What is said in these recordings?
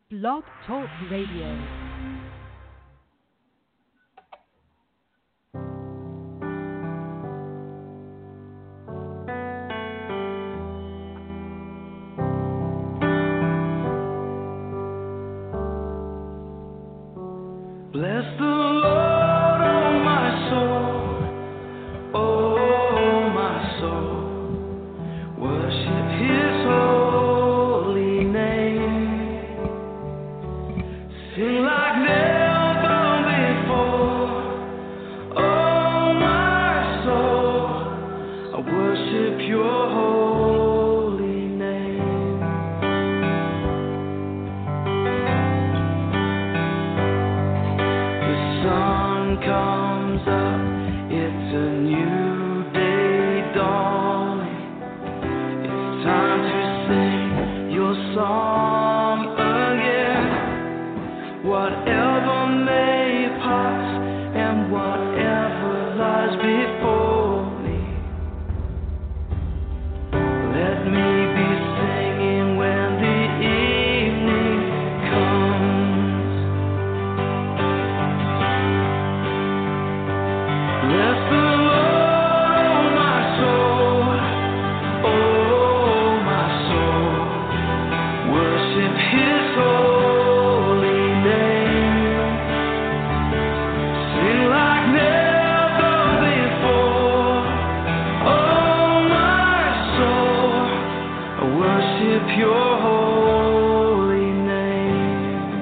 Blog Talk Radio. Bless the Lord, oh my soul, oh my soul, worship His holy name. Sing like never before, oh my soul, I worship Your holy name. The sun comes up, it's a new day dawning. It's time to sing Your song again. Whatever may pass and whatever lies before me, let me be singing when the evening comes. Bless the Lord, oh my soul, oh my soul, worship His holy name. Sing like never before, oh my soul, I worship Your holy name.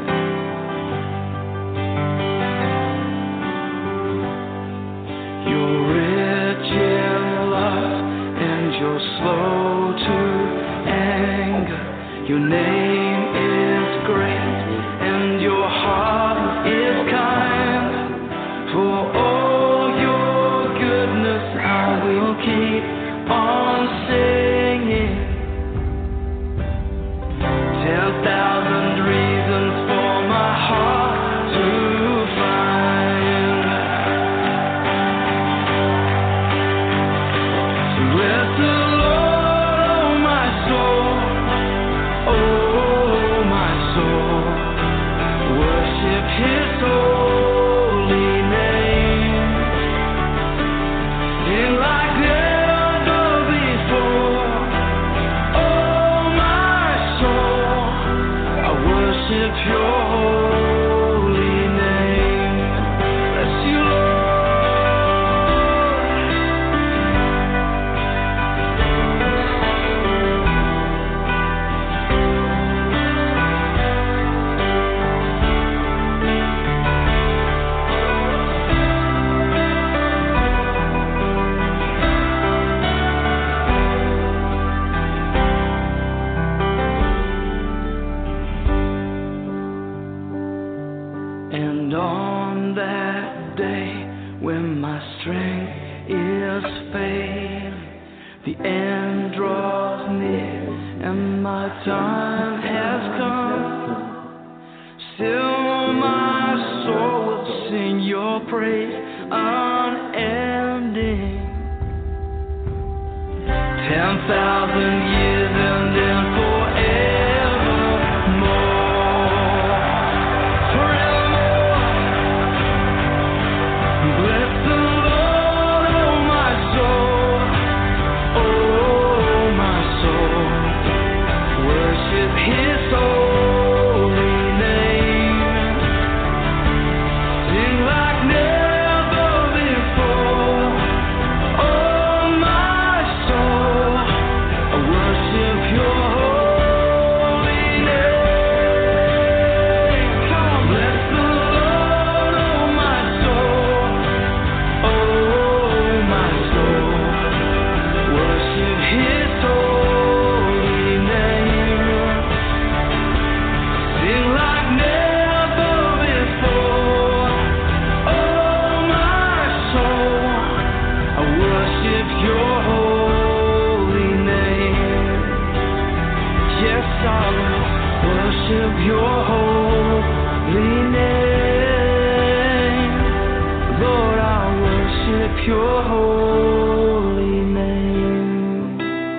You're rich in love and You're slow to anger. Your name is great and Your heart is kind. For all Your goodness I will keep on singing. 10,000 reasons for my heart to find. Bless the Lord, oh my soul, oh my soul, worship His holy name. Sing like never before, oh my soul, I worship Your holy name. Bless You, Lord. And on that day when my strength is failing, the end draws near and my time has come, still my soul will sing Your praise unending. 10,000 years and then forevermore. Bless the Lord, oh my soul, oh my soul, worship His holy name. Sing like never before, oh my soul, I worship Your holy name. Come on, bless the Lord, oh my soul, oh my soul, worship His holy name. Sing like never before, oh my soul, I worship Your holy name. Yes, I will worship Your holy name. Lord, I worship Your holy name. Bless the Lord, oh my soul, oh my soul, worship His holy name. Sing like never before, oh my soul, I worship Your holy name. Yes, I will worship Your holy name. Lord, I worship Your holy name.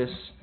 focus